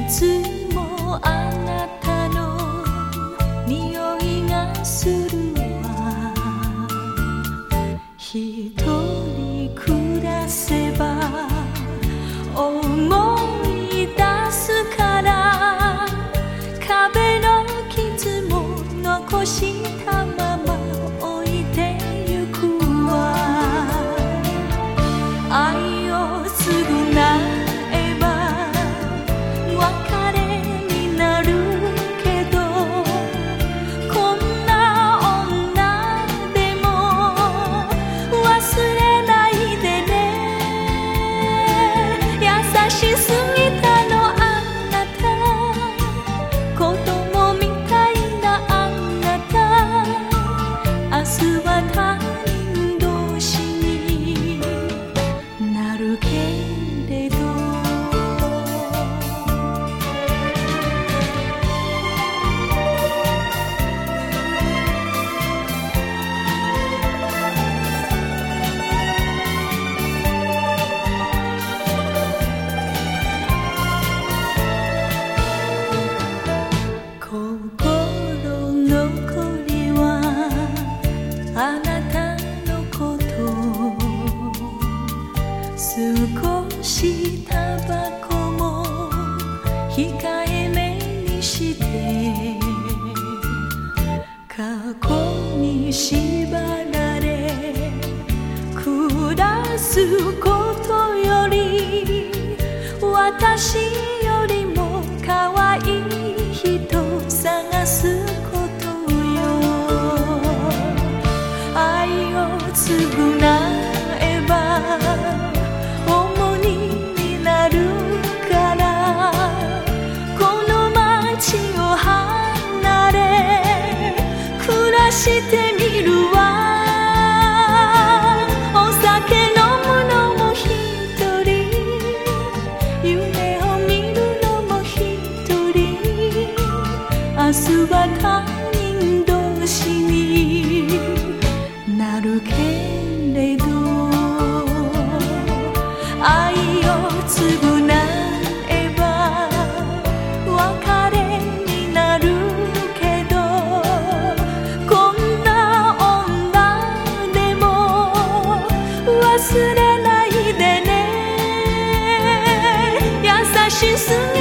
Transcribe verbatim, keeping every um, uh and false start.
つもあなたの匂いがするわ。一人暮らせば思い出すから、壁の傷も残したまま置いてゆくわ。愛を償えば別れになるけど、こんな女でも忘れないでね。優しすぎたのあなた、子供みたいなあなた。明日は他人同士になるけれど、心残りはあなたのこと。少しタバコも控えめにして、過去に縛られ暮らすことより、私よりも可愛い人探すことよ。愛を償えば重荷になるから、この街を離れ暮らしてみるわ。お酒飲むのも一人、夢を見るのも一人。明日は他人同士になるけれど、愛を償えば別れになるけど、こんな女でも忘れないでね。優しすぎ